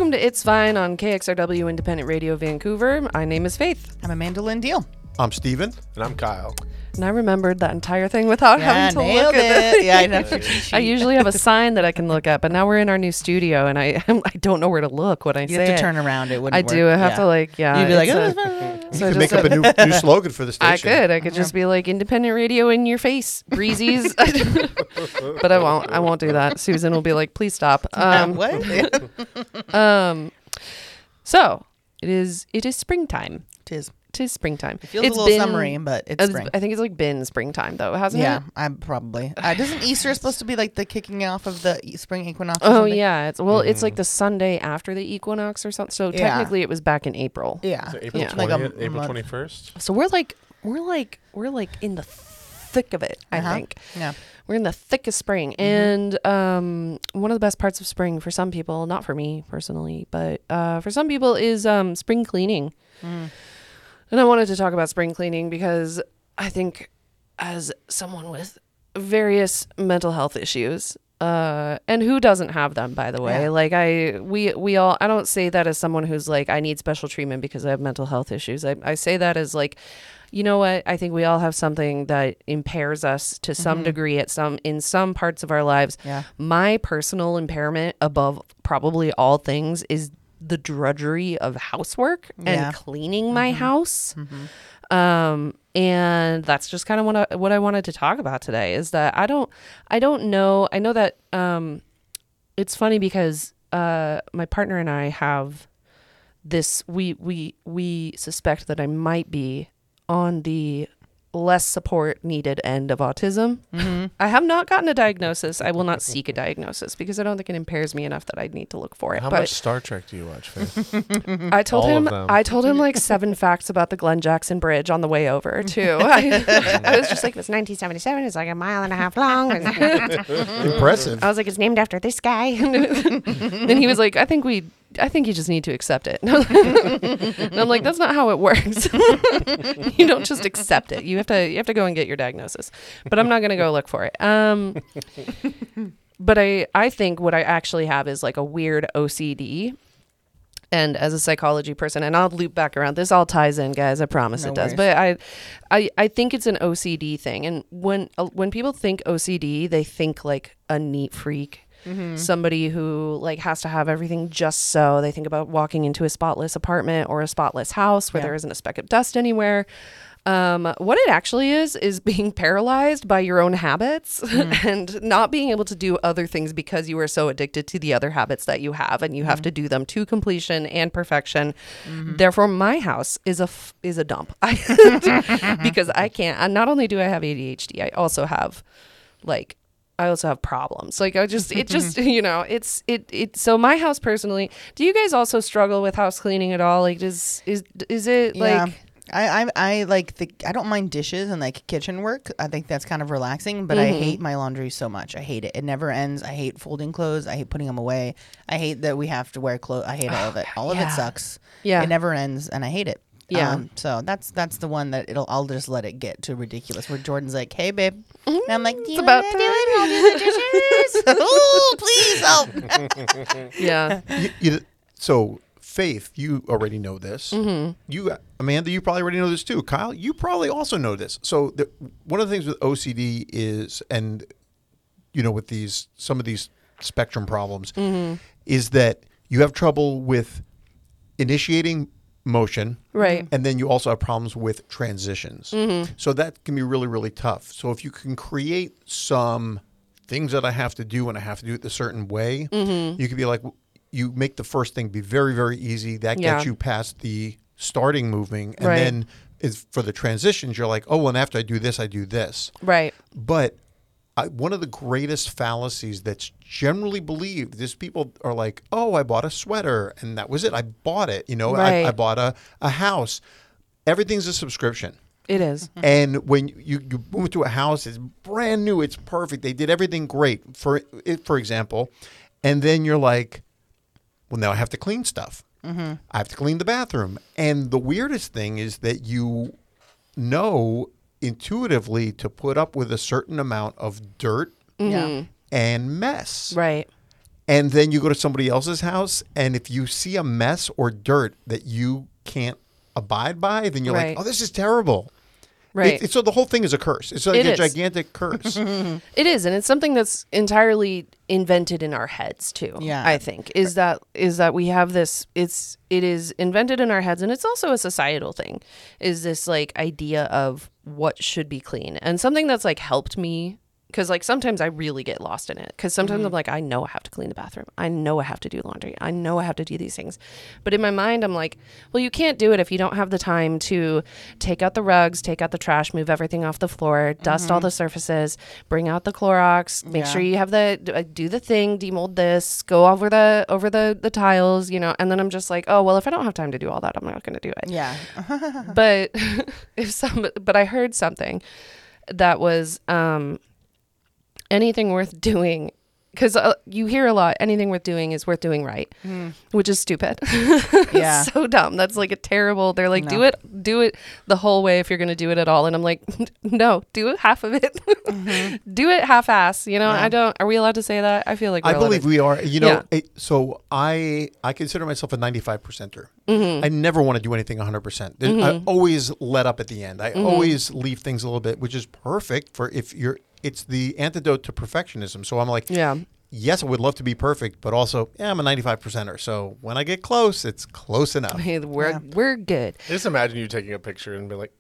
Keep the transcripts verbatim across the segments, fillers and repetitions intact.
Welcome to It's Fine on K X R W Independent Radio Vancouver. My name is Faith. I'm Amanda Lynn Deal. I'm Steven. And I'm Kyle. And I remembered that entire thing without Yeah, having to nailed look at it. it. Yeah, I know. I usually have a sign that I can look at, but now we're in our new studio, and I I don't know where to look when I You say have to it. turn around. It wouldn't I work. do. I have Yeah. to like, yeah. You'd be like, it's oh, a- You so can just make up a new, new slogan for the I station. could. I could just be like independent radio in your face, breezies. But I won't. I won't do that. Susan will be like, please stop. Um, what? um. So it is. It is springtime. Tis. Tis springtime. It feels It's a little been- summery, but it's it's- spring. I think it's like been springtime though, hasn't Yeah, it? I'm probably. Uh, doesn't Easter supposed to be like the kicking off of the e- spring equinox? or Oh something? yeah. It's well. It's Mhm. like the Sunday after the equinox or something. So Yeah. technically, it was back in April. Yeah. So April Yeah. Like a twentieth, April month. twenty-first. So we're like we're like we're like in the thick of it. I Uh-huh. think. Yeah. We're in the thick of spring. Mm-hmm. And um, one of the best parts of spring for some people, not for me personally, but uh, for some people is um, spring cleaning. Mm. And I wanted to talk about spring cleaning because I think as someone with various mental health issues, uh, and who doesn't have them, by the way, Yeah. like I, we, we all, I don't say that as someone who's like, I need special treatment because I have mental health issues. I, I say that as like, you know what? I think we all have something that impairs us to some Mhm. degree at some, in some parts of our lives. Yeah. My personal impairment above probably all things is the drudgery of housework Yeah. and cleaning my Mhm. house. Mm-hmm. Um, and that's just kind of what I, what I wanted to talk about today is that I don't, I don't know. I know that, um, it's funny because, uh, my partner and I have this, we, we, we suspect that I might be on the less support needed end of autism. Mm-hmm. I have not gotten a diagnosis. I will not seek a diagnosis because I don't think it impairs me enough that I'd need to look for it. How but much Star Trek do you watch, Faith? I told All of him them. I told him like seven facts about the Glen Jackson Bridge on the way over too. I, I was just like, it's nineteen seventy-seven. It's like a mile and a half long. Impressive. I was like, it's named after this guy. And he was like, I think we, I think you just need to accept it. And I'm like, that's not how it works. You don't just accept it. You have to, you have to go and get your diagnosis. But I'm not going to go look for it. Um, but I, I think what I actually have is like a weird O C D. And as a psychology person, and I'll loop back around. This all ties in, guys. I promise No it does. worries. But I, I, I think it's an O C D thing. And when uh, when people think O C D, they think like a neat freak. Mm-hmm. Somebody who like has to have everything just so. They think about walking into a spotless apartment or a spotless house where Yeah. there isn't a speck of dust anywhere. Um, what it actually is is being paralyzed by your own habits and not being able to do other things because you are so addicted to the other habits that you have, and you have to do them to completion and perfection. Therefore, my house is a f- is a dump I, because I can't. And not only do I have A D H D, I also have like. I also have problems. Like I just, it just, you know, it's, it, it, so my house personally, do you guys also struggle with house cleaning at all? Like, does, is, is it Yeah. like, I, I I like the I don't mind dishes and like kitchen work. I think that's kind of relaxing, but I Mhm. hate my laundry so much. I hate it. It never ends. I hate folding clothes. I hate putting them away. I hate that we have to wear clothes. I hate all of it. All of Yeah. it sucks. yeah, It never ends, and I hate it. Yeah. Um, so that's that's the one that it'll. I'll just let it get to ridiculous. Where Jordan's like, "Hey, babe," and I'm like, "Do you about want to do it? I'll do the dishes." Oh, please help. yeah, you, you, so, Faith, you already know this. mm-hmm. You, Amanda, you probably already know this too. Kyle, you probably also know this. So, the, one of the things with O C D is, and you know, with these some of these spectrum problems, Mm-hmm. is that you have trouble with initiating motion. right, And then you also have problems with transitions. Mm-hmm. So that can be really, really tough. So if you can create some things that I have to do and I have to do it a certain way, Mm-hmm. you could be like, you make the first thing be very, very easy. That Yeah. gets you past the starting moving. And Right. then is for the transitions, you're like, oh, well, and after I do this, I do this. right, But I, one of the greatest fallacies that's generally believed is people are like, oh, I bought a sweater and that was it. I bought it. You know, Right. I, I bought a, a house. Everything's a subscription. it is, And when you, you move to a house, it's brand new. It's perfect. They did everything great, for it, for example. And then you're like, well, now I have to clean stuff. Mm-hmm. I have to clean the bathroom. And the weirdest thing is that you know intuitively to put up with a certain amount of dirt Yeah. and mess. right, And then you go to somebody else's house, and if you see a mess or dirt that you can't abide by, then you're Right. like, oh, this is terrible. Right. It, it- so the whole thing is a curse. It's like It a is. gigantic curse. It is, and it's something that's entirely invented in our heads too. Yeah. I think is that is that we have this. It's it is invented in our heads, and it's also a societal thing. Is this like idea of what should be clean, and something that's like helped me. Because like sometimes I really get lost in it. Because sometimes Mm-hmm. I'm like, I know I have to clean the bathroom. I know I have to do laundry. I know I have to do these things. But in my mind, I'm like, well, you can't do it if you don't have the time to take out the rugs, take out the trash, move everything off the floor, dust all the surfaces, bring out the Clorox, make Mm-hmm. Yeah. sure you have the d- uh, do the thing, demold this, go over the over the the tiles, you know. And then I'm just like, oh well, if I don't have time to do all that, I'm not going to do it. Yeah. But if some, but I heard something that was. um anything worth doing, because uh, you hear a lot, anything worth doing is worth doing right, which is stupid. Yeah. So dumb. That's like a terrible, they're like, do No. it, do it the whole way if you're going to do it at all. And I'm like, no, do it half of it. Do it half-ass. You know, I don't, are we allowed to say that? I feel like we're I allowed believe to- we are. You know, Yeah. it, so I I consider myself a ninety-five percenter. Mm-hmm. I never want to do anything one hundred percent. I always let up at the end. I Mm-hmm. always leave things a little bit, which is perfect for if you're. It's the antidote to perfectionism. So I'm like, Yeah. yes, I would love to be perfect, but also, yeah, I'm a ninety-five percenter. So when I get close, it's close enough. Hey, we're, we're good. I just imagine you taking a picture and be like,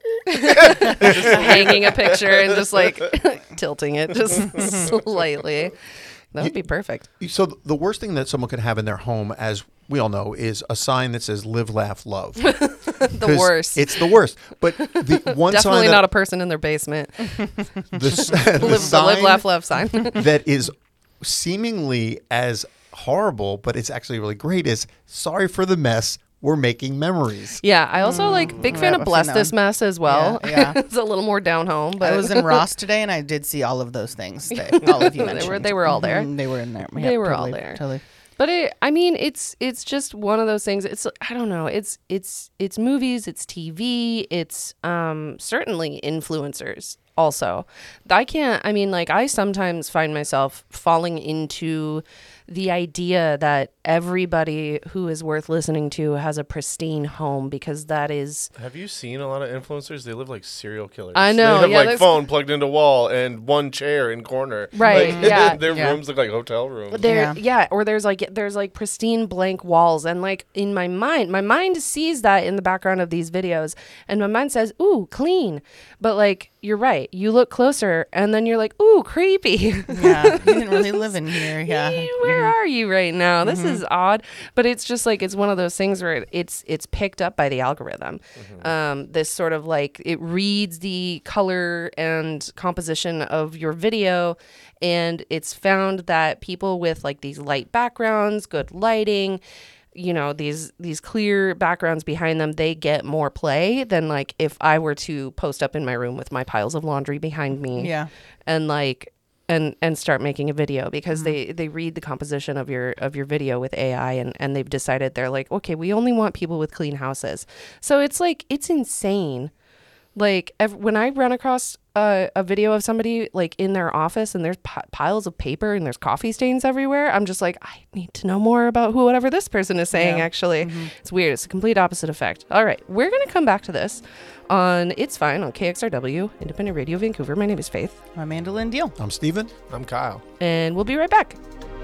Hanging a picture and just like tilting it just slightly. That would be perfect. So th- the worst thing that someone could have in their home, as we all know, is a sign that says "Live, Laugh, Love." The 'Cause worst. It's the worst. But the one Definitely sign not that, a person in their basement. the, s- the live, the live, sign laugh, love sign. that is seemingly as horrible, but it's actually really great, is sorry for the mess. We're making memories. Yeah, I also like big fan yeah, of I've Bless seen This that Mess as well. Yeah, yeah. It's a little more down home, but I was in Ross today, and I did see all of those things that all of you They mentioned. were- they were all there. Mhm, They were in there. They Yeah, were all totally, there. Totally. But it, I mean, it's it's just one of those things. It's I don't know. It's it's it's movies. It's T V. It's um certainly influencers. Also, I can't. I mean, like I sometimes find myself falling into the idea that everybody who is worth listening to has a pristine home, because that is have you seen a lot of influencers? They live like serial killers. I know, They have yeah, like that's- phone plugged into wall and one chair in corner. Right, Like, yeah. their Yeah. rooms look like hotel rooms. there Yeah. yeah. Or there's like there's like pristine blank walls, and like in my mind my mind sees that in the background of these videos, and my mind says ooh clean, but like you're right, you look closer and then you're like ooh creepy. Yeah, you didn't really live in here. Yeah. Where are you right now? This is odd. But it's just like it's one of those things where it's it's picked up by the algorithm. Um, this sort of like it reads the color and composition of your video, and it's found that people with like these light backgrounds, good lighting, you know, these these clear backgrounds behind them, they get more play than like if I were to post up in my room with my piles of laundry behind me. Yeah. And like and and start making a video, because they they read the composition of your of your video with A I, and and they've decided they're like, okay, we only want people with clean houses. So it's like it's insane. Like ev- when I run across a, a video of somebody like in their office and there's p- piles of paper and there's coffee stains everywhere, I'm just like, I need to know more about who whatever this person is saying. Yeah. Actually, it's weird. It's a complete opposite effect. All right, we're gonna come back to this on It's Fine on K X R W Independent Radio Vancouver. My name is Faith, I'm Mandolin Deal. I'm Steven. I'm Kyle. and we'll be right back.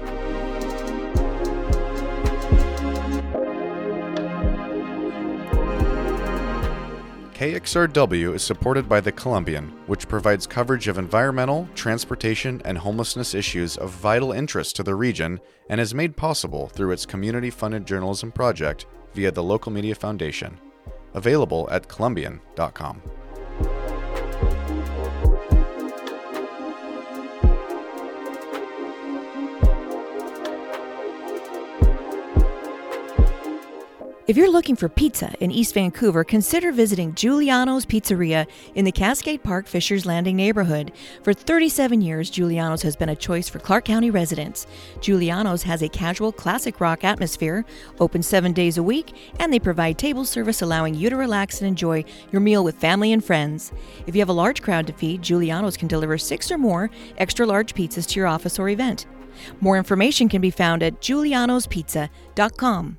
K X R W is supported by The Columbian, which provides coverage of environmental, transportation, and homelessness issues of vital interest to the region, and is made possible through its community-funded journalism project via the Local Media Foundation. Available at columbian dot com. If you're looking for pizza in East Vancouver, consider visiting Giuliano's Pizzeria in the Cascade Park Fishers Landing neighborhood. For thirty-seven years, Giuliano's has been a choice for Clark County residents. Giuliano's has a casual classic rock atmosphere, open seven days a week, and they provide table service allowing you to relax and enjoy your meal with family and friends. If you have a large crowd to feed, Giuliano's can deliver six or more extra large pizzas to your office or event. More information can be found at giulianos pizza dot com.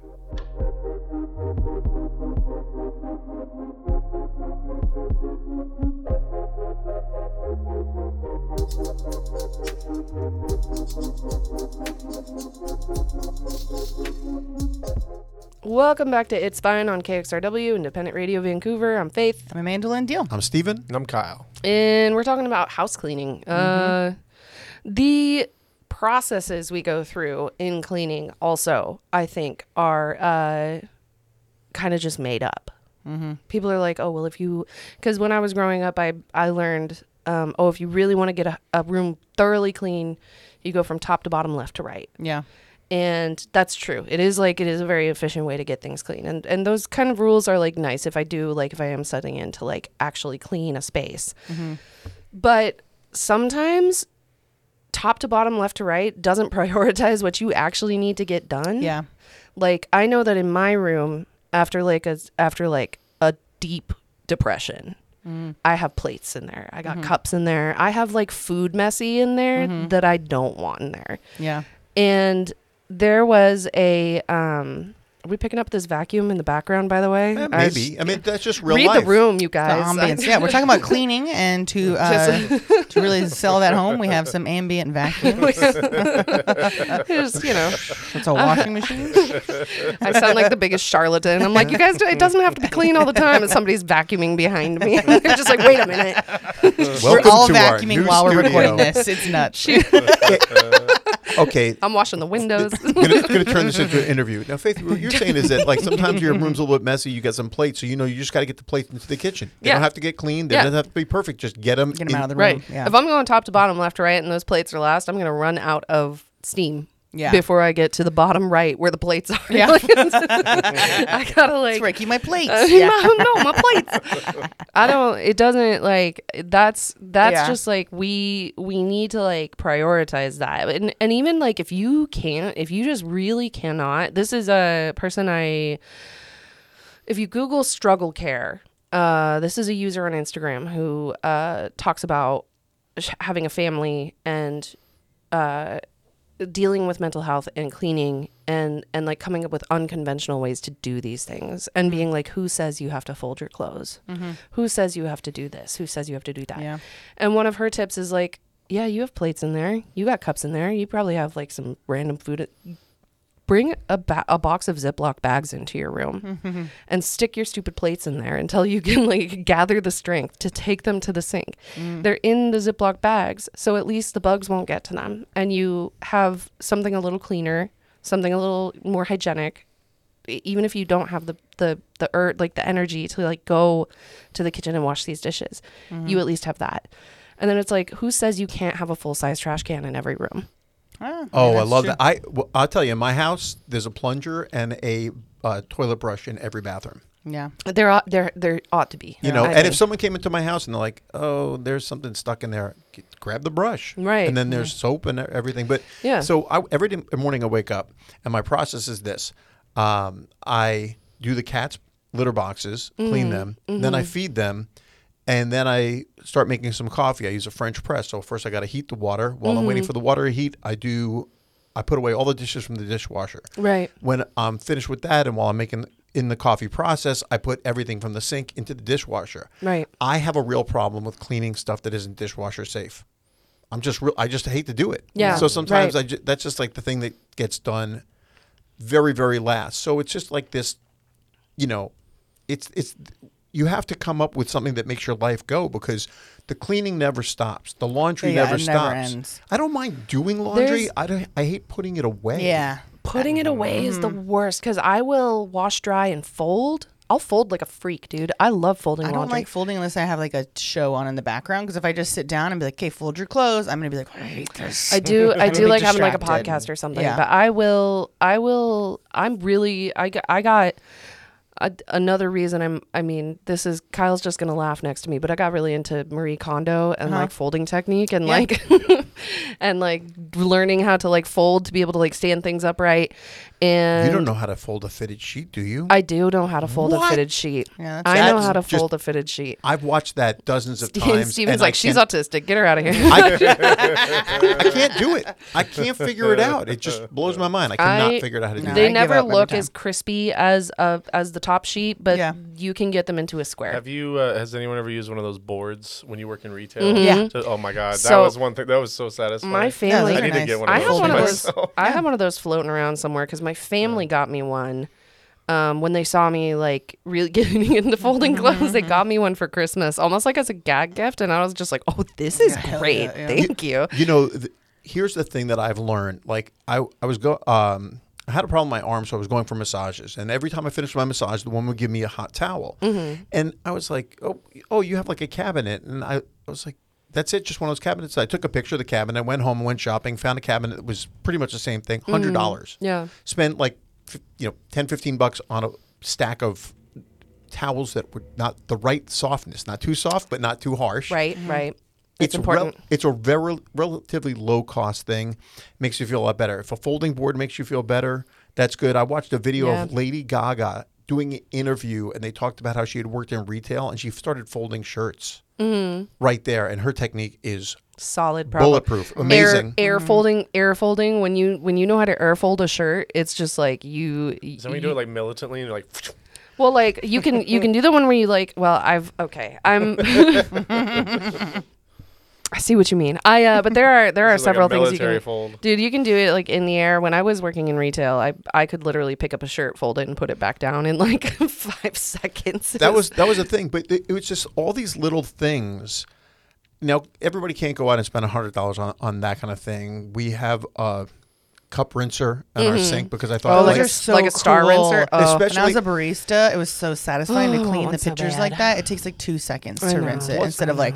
Welcome back to It's Fine on K X R W, Independent Radio Vancouver. I'm Faith. I'm Amanda Lynn Deal. I'm Steven. And I'm Kyle. And we're talking about house cleaning. Uh, the processes we go through in cleaning also, I think, are uh, kind of just made up. Mm-hmm. People are like, oh, well, if you... Because when I was growing up, I, I learned, um, oh, if you really want to get a, a room thoroughly clean, you go from top to bottom, left to right. Yeah. And that's true. It is like, it is a very efficient way to get things clean. And and those kind of rules are like nice if I do, like if I am setting in to like actually clean a space. Mm-hmm. But sometimes top to bottom, left to right doesn't prioritize what you actually need to get done. Yeah. Like I know that in my room, after like a, after like a deep depression, mm. I have plates in there. I got mm-hmm. cups in there. I have like food messy in there mm-hmm. that I don't want in there. Yeah. And there was a, um, are we picking up this vacuum in the background, by the way? Eh, I maybe. I mean, that's just real read life. the room, you The guys. ambience. Yeah, we're talking about cleaning, and to uh, to really sell that home, we have some ambient vacuum. Just, you know, It's a washing machine. I sound like the biggest charlatan. I'm like, you guys, do, it doesn't have to be clean all the time. And somebody's vacuuming behind me. They're just like, wait a minute. We're Welcome all to our vacuuming new while we're studio. recording this. It's nuts. Okay. I'm washing the windows. I'm gonna, gonna turn this into an interview. Now, Faith, what you're saying is that like sometimes your room's a little bit messy. You got some plates, so you know you just got to get the plates into the kitchen. They Yeah. don't have to get clean. They Yeah. don't have to be perfect. Just get them. Get them out of the room. Right. Yeah. If I'm going top to bottom, left to right, and those plates are last, I'm going to run out of steam. Yeah. Before I get to the bottom right where the plates are. Yeah. Like, I gotta like. It's Ricky, my plates. Uh, Yeah. no, my plates. I don't. It doesn't like. That's that's Yeah. just like we we need to like prioritize that, and and even like if you can't, if you just really cannot. This is a person I. If you Google struggle care, uh, this is a user on Instagram who uh talks about sh- having a family and uh. dealing with mental health and cleaning and and like coming up with unconventional ways to do these things and being like, who says you have to fold your clothes? Mm-hmm. Who says you have to do this? Who says you have to do that? Yeah. And one of her tips is like, yeah, you have plates in there, you got cups in there, you probably have like some random food. At- Bring a, ba- a box of Ziploc bags into your room mm-hmm. and stick your stupid plates in there until you can like gather the strength to take them to the sink. Mm. They're in the Ziploc bags, so at least the bugs won't get to them. And you have something a little cleaner, something a little more hygienic. E- Even if you don't have the the the ur- like the energy to like go to the kitchen and wash these dishes, mm-hmm. you at least have that. And then it's like, who says you can't have a full size trash can in every room? Ah, Oh, yeah, I that's love true. that. I well, I'll tell you, in my house, there's a plunger and a uh, toilet brush in every bathroom. Yeah. There ought there there ought to be. You know, I and think. if someone came into my house and they're like, "Oh, there's something stuck in there," g- grab the brush, Right. And then there's soap and everything. But Yeah. so I, every day- morning I wake up, and my process is this: um, I do the cats' litter boxes, clean them, then I feed them. And then I start making some coffee. I use a French press. So first I got to heat the water. While I'm waiting for the water to heat, I do, I put away all the dishes from the dishwasher. Right. When I'm finished with that, and while I'm making in the coffee process, I put everything from the sink into the dishwasher. Right. I have a real problem with cleaning stuff that isn't dishwasher safe. I'm just real. I just hate to do it. Yeah, So sometimes right. I ju- that's just like the thing that gets done very, very last. So it's just like this, you know, it's it's. You have to come up with something that makes your life go, because the cleaning never stops. The laundry Yeah, never it never stops. ends. I don't mind doing laundry. There's- I don't. I hate putting it away. Yeah. Putting it away is the Mm-hmm. worst because I will wash, dry, and fold. I'll fold like a freak, dude. I love folding I don't laundry. like folding unless I have like a show on in the background, because if I just sit down and be like, okay, fold your clothes, I'm going to be like, I hate this. I do. I I'm do gonna be like having like a distracted. podcast or something. Yeah. But I will. I will. I'm really. I got. I got. a, another reason I'm, I mean, this is, Kyle's just going to laugh next to me, but I got really into Marie Kondo and Uh-huh. like folding technique and Yeah. like, and like learning how to like fold to be able to like stand things upright. And You don't know how to fold a fitted sheet, do you? I do know how to fold What? a fitted sheet. Yeah, that's- I know that's how to just- fold a fitted sheet. I've watched that dozens of Steve- times. Steven's and like, I she's can't- autistic. Get her out of here. I, I can't do it. I can't figure it out. It just blows my mind. I cannot I- figure out how to do No, that. They I give never up every look time. as crispy as uh, as the top sheet, but Yeah. you can get them into a square. Have you? Uh, has anyone ever used one of those boards when you work in retail? Mhm. Yeah. To- oh my god, that So- was one thing. That was so satisfying. My Yeah, family, those I are need to nice. get one of I those have one of those. myself. I have one of those floating around somewhere because my family got me one. Um, when they saw me like really getting into folding clothes, they got me one for Christmas, almost like as a gag gift, and I was just like, "Oh, this is Yeah, hell great! yeah, yeah. Thank you." You know, th- here's the thing that I've learned. Like I, I was go. Um, I had a problem with my arm, so I was going for massages, and every time I finished my massage, the woman would give me a hot towel, Mm-hmm. and I was like, "Oh, oh, you have like a cabinet," and I, I was like. That's it, just one of those cabinets. I took a picture of the cabinet, went home, went shopping, found a cabinet that was pretty much the same thing, one hundred dollars. Yeah. Spent like, f- you know, ten, fifteen bucks on a stack of towels that were not the right softness, not too soft, but not too harsh. Right, right. It's It's important. Rel- it's a very relatively low cost thing. Makes you feel a lot better. If a folding board makes you feel better, that's good. I watched a video Yeah. of Lady Gaga doing an interview, and they talked about how she had worked in retail, and she started folding shirts Mm-hmm. right there. And her technique is Solid, problem. bulletproof, amazing. Air, air folding, air folding. When you when you know how to air fold a shirt, it's just like you. Is that when you do it like militantly and you're like, Well, like you can you can do the one where you like. Well, I've okay. I'm. I see what you mean. I uh, but there are there are this is like a several things you military can. fold. Dude, you can do it like in the air. When I was working in retail, I I could literally pick up a shirt, fold it, and put it back down in like five seconds. It That was that was a thing, but it, it was just all these little things. Now everybody can't go out and spend a hundred dollars on on that kind of thing. We have a cup rinser in our sink because I Oh, thought like like, a- so like a star cool. rinser? Oh. Especially- When I was a barista, it was so satisfying to Oh, clean the it's so pitchers bad. like that. It takes like two seconds I to know. rinse it Well, instead of like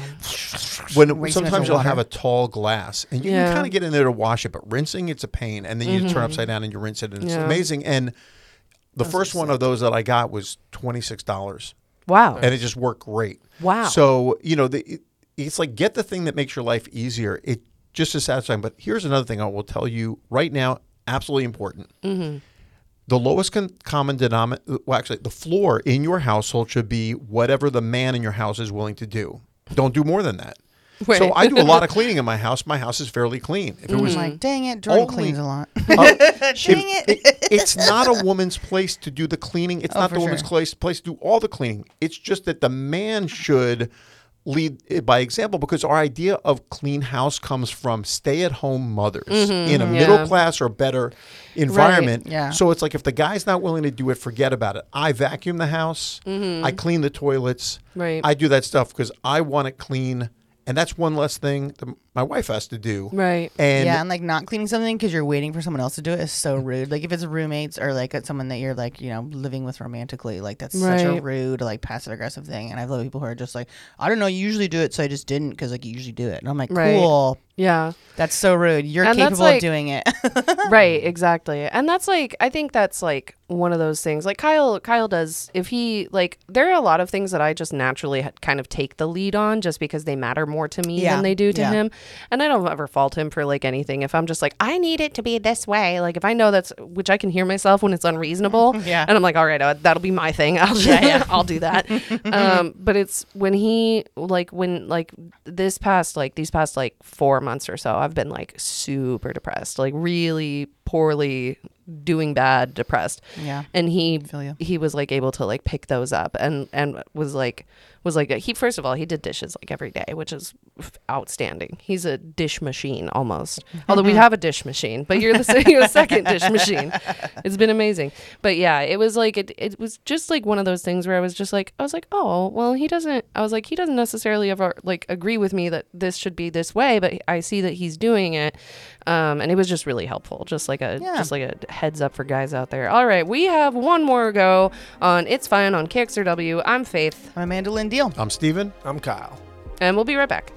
when way too sometimes much you'll water. have a tall glass and you Yeah. can kind of get in there to wash it, but rinsing it's a pain. And then you turn upside down and you rinse it, and it's Yeah. amazing. And the first one of those that I got was twenty six dollars, wow. and it just worked great. Wow. So you know, the, it, it's like get the thing that makes your life easier. It just is satisfying. But here's another thing I will tell you right now. Absolutely important. Mm-hmm. The lowest con- common denominator, well, actually, the floor in your household should be whatever the man in your house is willing to do. Don't do more than that. Right. So I do a lot of cleaning in my house. My house is fairly clean. If it was, I'm like, dang it, Jordan Only- cleans a lot. uh, Dang if- it. it's not a woman's place to do the cleaning. It's Oh, not for the woman's sure. place place to do all the cleaning. It's just that the man should lead it by example, because our idea of clean house comes from stay-at-home mothers in a yeah. middle class or better environment. yeah. So it's like if the guy's not willing to do it, forget about it. I vacuum the house. I clean the toilets. Right. I do that stuff because I want it clean, and that's one less thing that my wife has to do. Right. And yeah, and like not cleaning something because you're waiting for someone else to do it is so rude. Like if it's roommates or like it's someone that you're like, you know, living with romantically, like that's such a Right. rude, like passive aggressive thing. And I've loved people who are just like, I don't know, you usually do it, so I just didn't because like you usually do it. And I'm like, Right. cool. Yeah. That's so rude. You're And that's capable like- of doing it. Right, exactly. And that's like I think that's like one of those things. Like Kyle Kyle does if he like there are a lot of things that I just naturally ha- kind of take the lead on just because they matter more to me Yeah, than they do to yeah. him. And I don't ever fault him for like anything. If I'm just like I need it to be this way, like if I know that's which I can hear myself when it's unreasonable. Yeah. And I'm like, all right, uh, that'll be my thing. I'll Yeah, yeah. I'll do that. um but it's when he like when like this past like these past like four months or so I've been like super depressed, like really poorly doing bad, depressed. Yeah. And he Feel ya. he was like able to like pick those up and and was like was like he first of all he did dishes like every day, which is f- outstanding. He's a dish machine almost. Although we have a dish machine, but you're the, se- you're the second dish machine. It's been amazing. But yeah, it was like it it was just like one of those things where I was just like I was like, "Oh, well, he doesn't I was like he doesn't necessarily ever like agree with me that this should be this way, but I see that he's doing it." Um and it was just really helpful. Just like a Yeah. just like a heads up for guys out there. All right, we have one more go on It's Fine on K X R W. I'm Faith, I'm Amanda Lynn Deal. I'm Steven. I'm Kyle. and we'll be right back.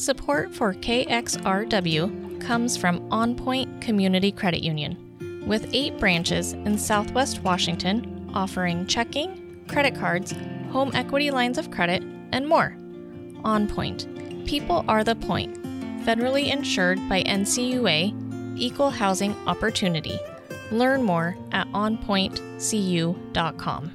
Support for K X R W comes from OnPoint Community Credit Union, with eight branches in Southwest Washington offering checking, credit cards, home equity lines of credit, and more. OnPoint. People are the point. Federally insured by N C U A, Equal Housing Opportunity. Learn more at on point c u dot com.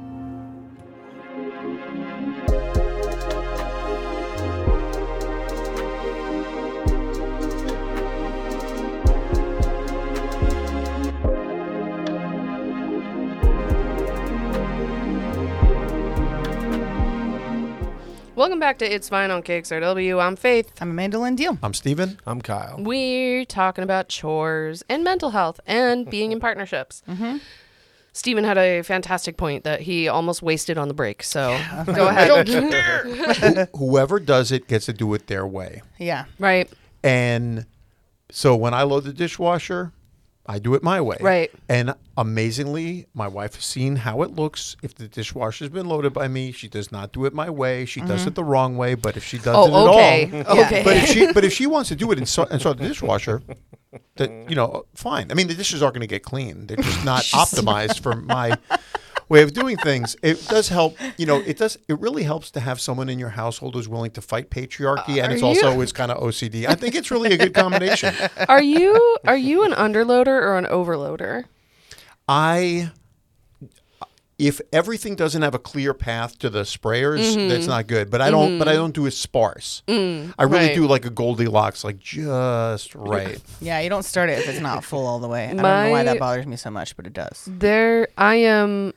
Welcome back to It's Fine on K X R W. I'm Faith. I'm Amanda Lynn Deal. I'm Steven. I'm Kyle. We're talking about chores and mental health and being in partnerships. Mm-hmm. Steven had a fantastic point that he almost wasted on the break. So go ahead. Who- whoever does it gets to do it their way. Yeah. Right. And so when I load the dishwasher, I do it my way. Right. And amazingly, my wife has seen how it looks. If the dishwasher's been loaded by me, she does not do it my way. She does it the wrong way. But if she does Oh, it at okay. all, Okay. But if she but if she wants to do it inside inside the dishwasher, that you know, fine. I mean, the dishes aren't going to get clean. They're just not optimized for my way of doing things. It does help. You know, it does. It really helps to have someone in your household who's willing to fight patriarchy, and Are it's also you- it's kind of O C D. I think it's really a good combination. Are you are you an underloader or an overloader? I, if everything doesn't have a clear path to the sprayers, that's not good. But I don't. But I don't do it sparse. I really Right. do like a Goldilocks, like just right. Yeah, you don't start it if it's not full all the way. I don't know why My- that bothers me so much, but it does. There, I am.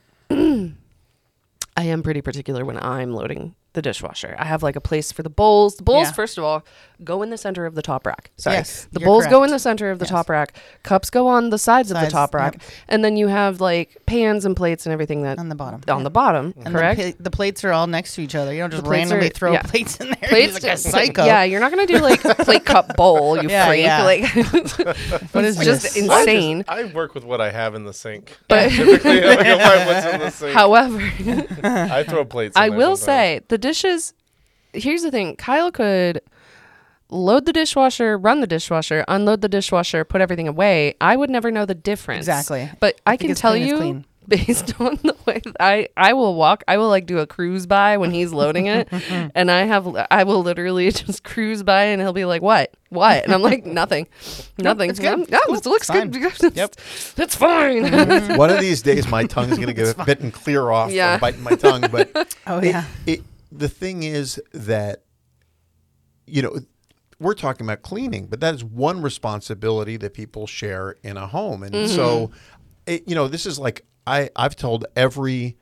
I am pretty particular when I'm loading the dishwasher. I have like a place for the bowls. The bowls, Yeah. first of all, go in the center of the top rack. Sorry. Yes, the you're bowls go in correct. the center of the Yes. top rack. Cups go on the sides, of the Sides, top rack. yep. And then you have like pans and plates and everything that On the bottom. on the bottom, And correct? The, pla- the plates are all next to each other. You don't just The plates randomly are- throw yeah. plates in there. Plates, You're like a psycho. Yeah, you're not gonna do like plate cup bowl, you Yeah, freak. yeah. Like What is it's just this? insane. I, just, I work with what I have in the sink. But- Typically, I go find what's in the sink. However, I throw plates. In I there will sometimes. say the dishes. Here's the thing: Kyle could load the dishwasher, run the dishwasher, unload the dishwasher, put everything away. I would never know the difference. Exactly. But I, I think can it's tell clean is you, clean. based on the way that I I will walk, I will like do a cruise by when he's loading it, and I have I will literally just cruise by, and he'll be like, "What? What?" And I'm like, "Nothing, nothing." it's good. Um, It's No, cool. this looks Fine. good. Yep. That's fine. One of these days, my tongue's going to get bitten clear off Yeah. from biting my tongue. But Oh, it- yeah. it, the thing is that, you know, we're talking about cleaning, but that is one responsibility that people share in a home. And so, it, you know, this is like I, I've told every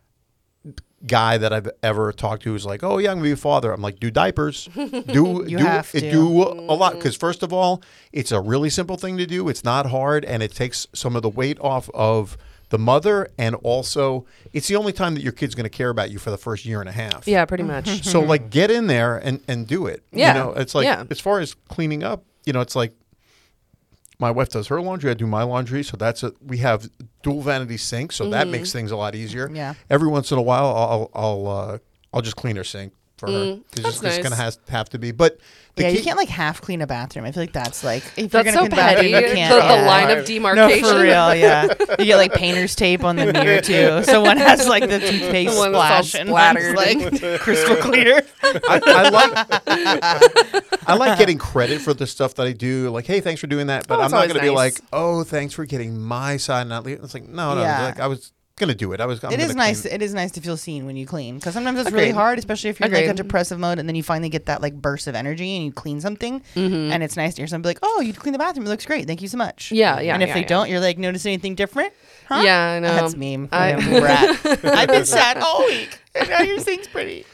guy that I've ever talked to who's like, oh, yeah, I'm going to be a father. I'm like, do diapers. Do, You do, have to. do a lot. Because first of all, it's a really simple thing to do. It's not hard. And it takes some of the weight off of the mother. And also, it's the only time that your kid's going to care about you for the first year and a half. Yeah, pretty much. So like get in there and, and do it. Yeah. You know, it's like Yeah. as far as cleaning up, you know, it's like my wife does her laundry, I do my laundry. So that's a we have dual vanity sinks, so that makes things a lot easier. Yeah. Every once in a while I'll I'll uh, I'll just clean her sink for her. It's that's just it's nice. gonna has, have to be. But the Yeah, key, you can't like half clean a bathroom. I feel like that's like if That's you're so gonna clean a bathroom, petty. you The, can't. the yeah. line of No, demarcation. No, for real, yeah. You get like painter's tape on the mirror too, so one has like the toothpaste The one that's all splash and one's splattered. like crystal clear. I, I like I like getting credit for the stuff that I do. Like, hey, thanks for doing that. But Oh, I'm it's not always going to be nice. like, oh, thanks for getting my side. Not leaving. It's like, no, no. Yeah. Like, I was going to do it. I was. I'm It is gonna nice. clean- It is nice to feel seen when you clean, because sometimes it's really Agreed. hard, especially if you're in like a Agreed. depressive mode, and then you finally get that like burst of energy and you clean something, and it's nice to hear somebody be like, "Oh, you cleaned the bathroom. It looks great. Thank you so much." Yeah, yeah, And if yeah, they yeah. don't, you're like, "Notice anything different?" Huh? Yeah, I know. That's me. I- I'm a brat. I've been sad all week, and now your sink's pretty.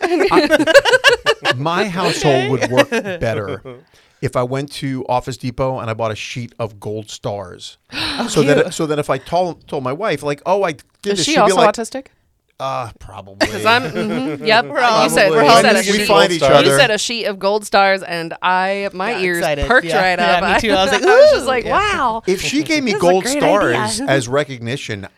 My household would work better if I went to Office Depot and I bought a sheet of gold stars. so that so that if I told told my wife like, oh, I did Is this, she she'd also be like, autistic? uh, probably. Because I'm. mhm, yep. We're all- you said, Probably. you all said a just- we sheet. find each You other. said a sheet of gold stars, and I my Got ears excited. perked Yeah. right Yeah, up. me too. I was like, I was just "Ooh." like, Yeah. wow. If she gave me This is a gold great stars idea. as recognition,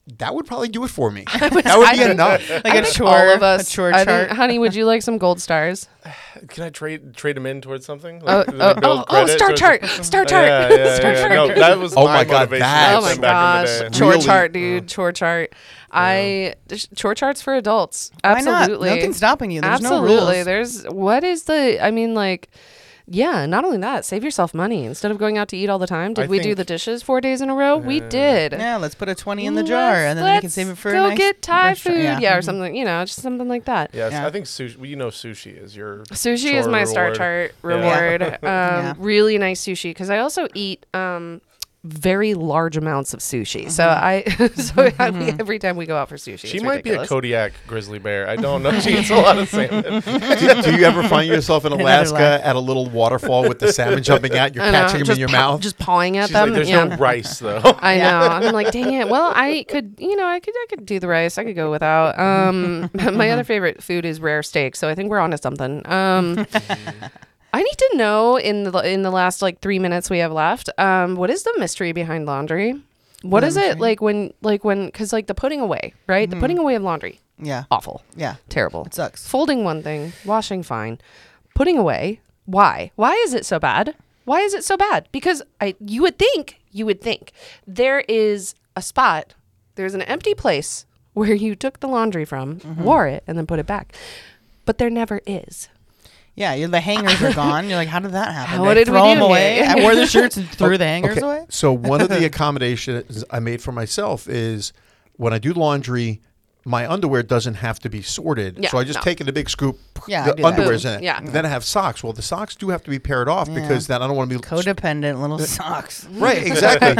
that would probably do it for me. That would be enough. Like I a think chore, all of us. a chore I think- chart. honey, would you like some gold stars? Can I trade trade them in towards something? Oh, Like, does it oh, build oh, oh, credit star towards- chart, star chart, Yeah, yeah, star yeah. chart. No, that was Oh my my God, motivation that's- Oh my back gosh, in the day. chore Really? chart, dude, chore chart. I chore charts for adults. Why not? Absolutely, Nothing's stopping you. There's Absolutely, no rules. there's what is the? I mean, like. Yeah, not only that, save yourself money. Instead of going out to eat all the time, did I we do think- the dishes four days in a row? we did. Yeah, let's put a twenty in the jar, Let's- and then we can let's save it for go a nice get Thai restaurant. food, yeah. Yeah. or something. You know, just something like that. Yes, Yeah. I think sushi. Well, you know, sushi is your Sushi is chore my star reward. chart Yeah. reward. Um, Yeah. Really nice sushi because I also eat um, very large amounts of sushi. So Mm-hmm. I, so I, we, every time we go out for sushi, She it's might be a ridiculous. Kodiak grizzly bear. I don't know. She eats a lot of salmon. do, do you ever find yourself in Another Alaska laugh. at a little waterfall with the salmon jumping out? You're I know, catching them just in your paw- mouth. just pawing at She's them. like, there's yeah. no rice though. I know. I'm like, dang it. Well, I could, you know, I could, I could do the rice. I could go without. Um, my other favorite food is rare steak, so I think we're onto something. Um, I need to know in the in the last like three minutes we have left. Um, what is the mystery behind laundry? What is it like when, like when, because like the putting away, right? The putting away of laundry, Yeah, awful, yeah, terrible. it sucks. Folding one thing, washing fine, putting away. Why? Why is it so bad? Why is it so bad? Because I, you would think, you would think there is a spot, there's an empty place where you took the laundry from, wore it, and then put it back, but there never is. Yeah, you're, the hangers are gone. You're like, how did that happen? What Did I did we throw do them away? here? I wore the shirts and threw the hangers Okay, away. So one of the accommodations I made for myself is when I do laundry, my underwear doesn't have to be sorted. Yeah, so I just no. take in a big scoop, Yeah, I the do that. underwear's Boom. in it. Yeah. Then I have socks. Well, the socks do have to be paired off because then I don't want to be Codependent little socks. Right, exactly.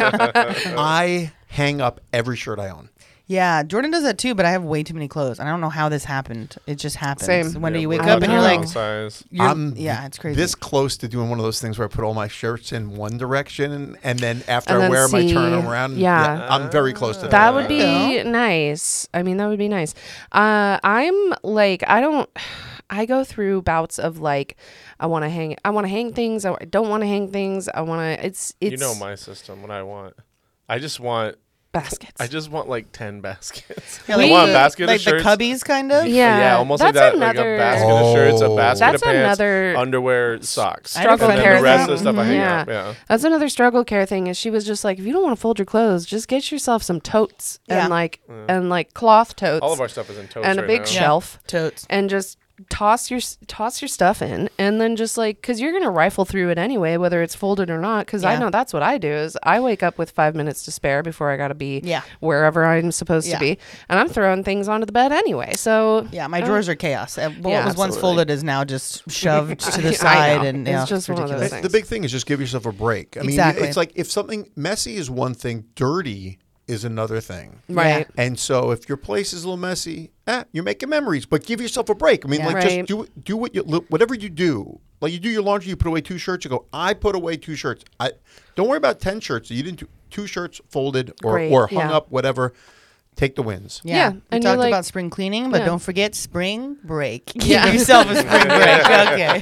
I hang up every shirt I own. Yeah, Jordan does that too, but I have way too many clothes. I don't know how this happened. It just happens. Same. When do Yeah, you wake we're up and you're both like, size. you're, I'm yeah, it's crazy. This close to doing one of those things where I put all my shirts in one direction and then after And I then wear them, I turn see- them around. yeah. I'm very close to that. That would be Yeah. nice. I mean, that would be nice. Uh, I'm like, I don't. I go through bouts of like, I want to hang. I want to hang things. I don't want to hang things. I want to. It's it's. You know my system. What I want. I just want. baskets. I just want like ten baskets. Yeah, I like want a the- basket like of shirts. the cubbies, kind of. Yeah, yeah, almost like that's that. Like another- a basket of shirts, a Oh. basket That's of pants, another underwear, socks, struggle and then care the rest thing. of the stuff I hang Yeah. up. Yeah. That's another struggle care thing. Is she was just like, if you don't want to fold your clothes, just get yourself some totes Yeah. and like and like cloth totes All of our stuff is in totes and a right big now. shelf Totes. and just toss your toss your stuff in and then just like because you're gonna rifle through it anyway whether it's folded or not because I Yeah. know that's what I do is I wake up with five minutes to spare before I gotta be Yeah. wherever I'm supposed Yeah. to be and I'm throwing things onto the bed anyway so Yeah, my uh, drawers are chaos. Uh, What Yeah, was once absolutely. folded is now just shoved to I the know. side, and It's yeah, just one of those ridiculous. things. The big thing is just give yourself a break. I mean, Exactly. it's like if something messy is one thing, dirty is another thing. right And so if your place is a little messy, eh, you're making memories, but give yourself a break. I mean, Yeah. like Right. just do do what you whatever you do. Like you do your laundry, you put away two shirts. You go, I put away two shirts. I don't worry about ten shirts. You didn't do two shirts folded or Great, or hung yeah. up, whatever. Take the wins. Yeah, Yeah, we and you're talked like- about spring cleaning, but Yeah. don't forget spring break. Yeah. Give yourself a spring break. Okay.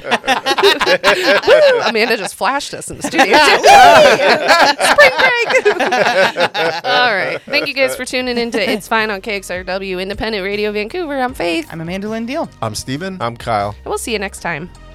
Amanda just flashed us in the studio. Spring break. All right. Thank you guys for tuning in to It's Fine on K X R W Independent Radio Vancouver. I'm Faith, I'm Amanda Lynn Deal. I'm Steven. I'm Kyle. and we'll see you next time.